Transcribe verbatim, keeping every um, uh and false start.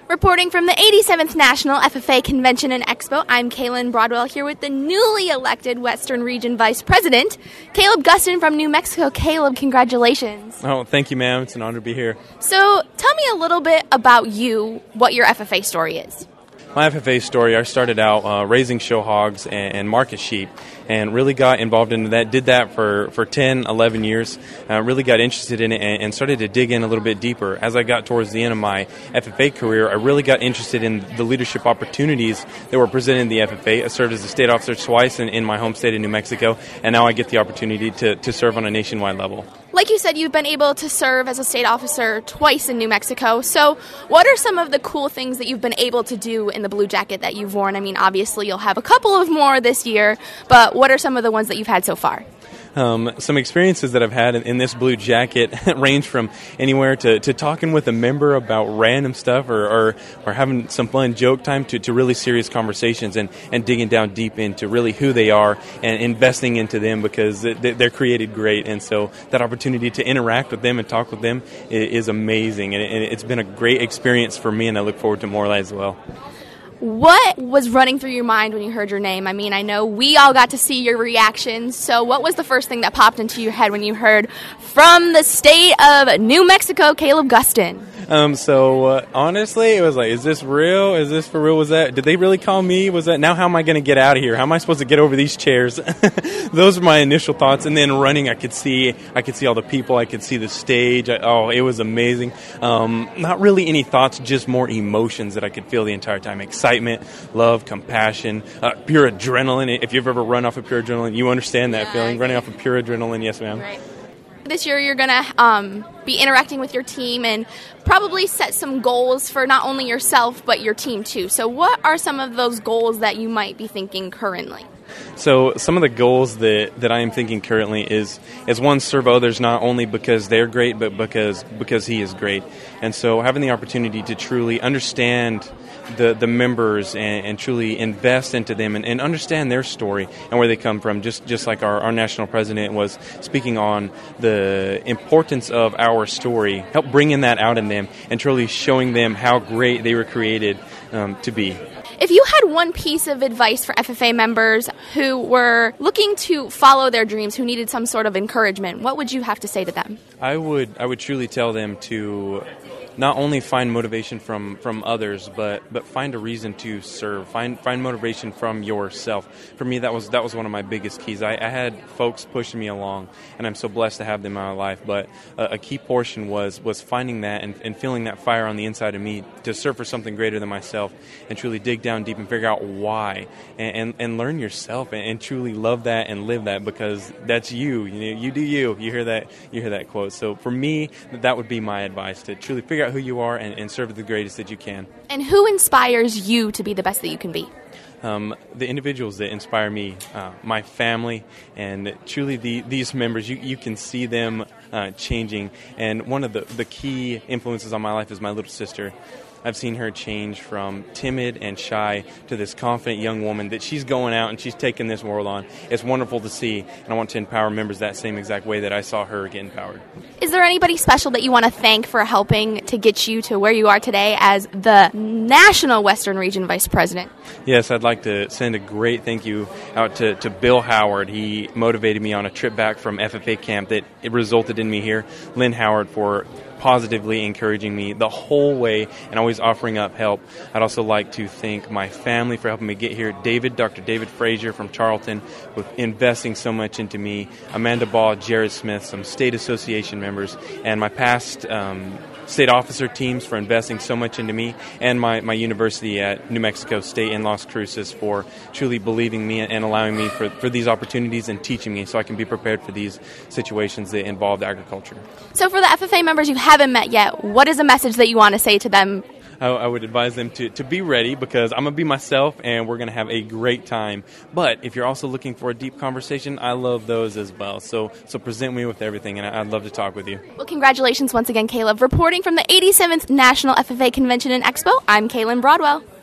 Reporting from the eighty-seventh National F F A Convention and Expo, I'm Kaylin Broadwell here with the newly elected Western Region Vice President, Caleb Gustin from New Mexico. Caleb, congratulations. Oh, thank you, ma'am. It's an honor to be here. So tell me a little bit about you, what your F F A story is. My F F A story, I started out uh, raising show hogs and, and market sheep and really got involved into that, did that for, for ten, eleven years, uh, really got interested in it and, and started to dig in a little bit deeper. As I got towards the end of my F F A career, I really got interested in the leadership opportunities that were presented in the F F A. I served as a state officer twice in, in my home state of New Mexico, and now I get the opportunity to, to serve on a nationwide level. Like you said, you've been able to serve as a state officer twice in New Mexico. So what are some of the cool things that you've been able to do in the blue jacket that you've worn? I mean, obviously you'll have a couple of more this year, but what are some of the ones that you've had so far? Um, some experiences that I've had in, in this blue jacket range from anywhere to, to talking with a member about random stuff or, or, or having some fun joke time to, to really serious conversations and, and digging down deep into really who they are and investing into them because they're created great. And so that opportunity to interact with them and talk with them is amazing. And it's been a great experience for me, and I look forward to more as well. What was running through your mind when you heard your name? I mean, I know we all got to see your reactions, so what was the first thing that popped into your head when you heard from the state of New Mexico, Caleb Gustin? Um, so, uh, honestly, it was like, is this real? Is this for real? Was that, did they really call me? Was that, now how am I going to get out of here? How am I supposed to get over these chairs? Those were my initial thoughts. And then running, I could see, I could see all the people. I could see the stage. I, oh, it was amazing. Um, not really any thoughts, just more emotions that I could feel the entire time. Excitement, love, compassion, uh, pure adrenaline. If you've ever run off of pure adrenaline, you understand that yeah, feeling. Running off of pure adrenaline, yes, ma'am. Right. This year you're going to um, be interacting with your team and probably set some goals for not only yourself but your team too. So what are some of those goals that you might be thinking currently? So some of the goals that, that I am thinking currently is is one, serve others not only because they're great but because because he is great. And so having the opportunity to truly understand the, the members and, and truly invest into them and, and understand their story and where they come from, just just like our, our national president was speaking on the importance of our story, help bringing that out in them and truly showing them how great they were created um, to be. If you had one piece of advice for F F A members who were looking to follow their dreams, who needed some sort of encouragement, what would you have to say to them? I would I would truly tell them to not only find motivation from, from others, but, but find a reason to serve. Find find motivation from yourself. For me, that was that was one of my biggest keys. I, I had folks pushing me along, and I'm so blessed to have them in my life. But a, a key portion was was finding that and, and feeling that fire on the inside of me to serve for something greater than myself, and truly dig down deep and figure out why, and and, and learn yourself, and, and truly love that and live that because that's you. You know, you do you. You hear that you hear that quote. So for me, that would be my advice, to truly figure out who you are and, and serve the greatest that you can. And who inspires you to be the best that you can be? Um, the individuals that inspire me, uh, my family, and truly the, these members, you, you can see them uh, changing. And one of the, the key influences on my life is my little sister. I've seen her change from timid and shy to this confident young woman that she's going out and she's taking this world on. It's wonderful to see, and I want to empower members that same exact way that I saw her get empowered. Is there anybody special that you want to thank for helping to get you to where you are today as the National Western Region Vice President? Yes, I'd like to send a great thank you out to, to Bill Howard. He motivated me on a trip back from F F A camp that it resulted in me here. Lynn Howard for positively encouraging me the whole way and always offering up help. I'd also like to thank my family for helping me get here. David, Doctor David Frazier from Charlton, with investing so much into me. Amanda Ball, Jared Smith, some state association members, and my past um, state officer teams for investing so much into me, and my, my university at New Mexico State in Las Cruces for truly believing me and allowing me for, for these opportunities and teaching me so I can be prepared for these situations that involved agriculture. So for the F F A members you haven't met yet, what is a message that you want to say to them? I, I would advise them to, to be ready because I'm going to be myself and we're going to have a great time. But if you're also looking for a deep conversation, I love those as well. So so present me with everything, and I, I'd love to talk with you. Well, congratulations once again, Caleb. Reporting from the eighty-seventh National F F A Convention and Expo, I'm Kaylin Broadwell.